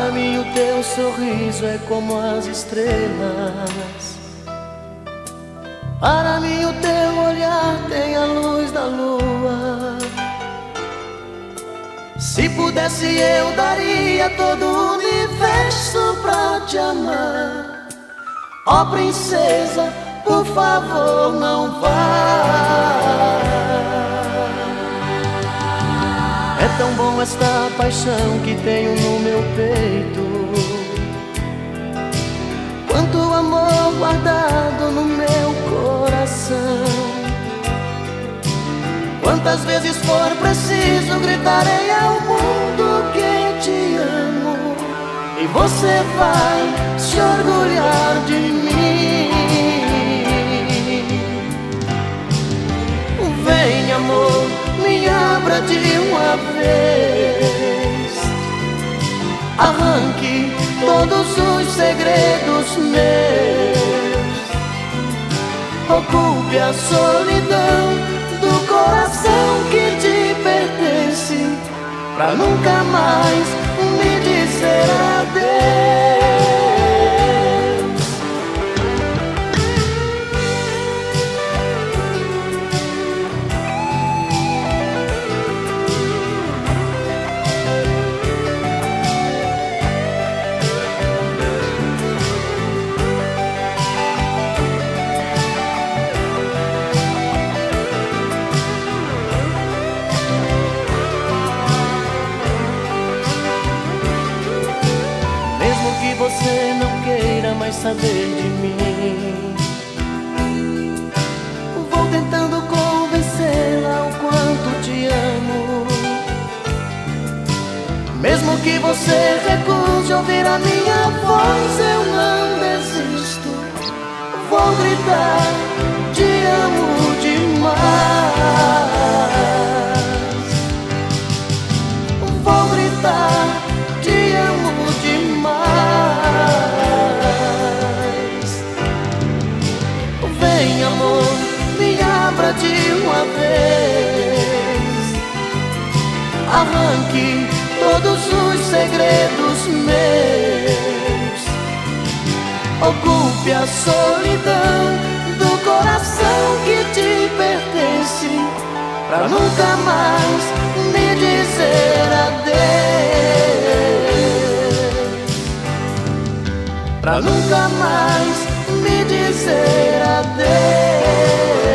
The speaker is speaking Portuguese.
Para mim o teu sorriso é como as estrelas. Para mim o teu olhar tem a luz da lua. Se pudesse eu daria todo o universo pra te amar. Ó princesa, por favor não vá. É tão bom esta paixão que tenho no meu peito. Quanto amor guardado no meu coração. Quantas vezes for preciso gritarei ao mundo que te amo. E você vai se orgulhar de mim. Vem amor, me abra de uma vez. Arranque todos os segredos meus. Ocupe a solidão do coração que te pertence, pra nunca mais me dizer adeus. Você não queira mais saber de mim. Vou tentando convencê-la o quanto te amo. Mesmo que você recuse ouvir a minha voz, eu não desisto. Vou gritar, te amo demais. Vou gritar, te amo demais. Vem amor, me abra de uma vez. Arranque todos os segredos meus. Ocupe a solidão do coração que te pertence, pra nunca mais me dizer adeus. Pra nunca mais me dizer adeus.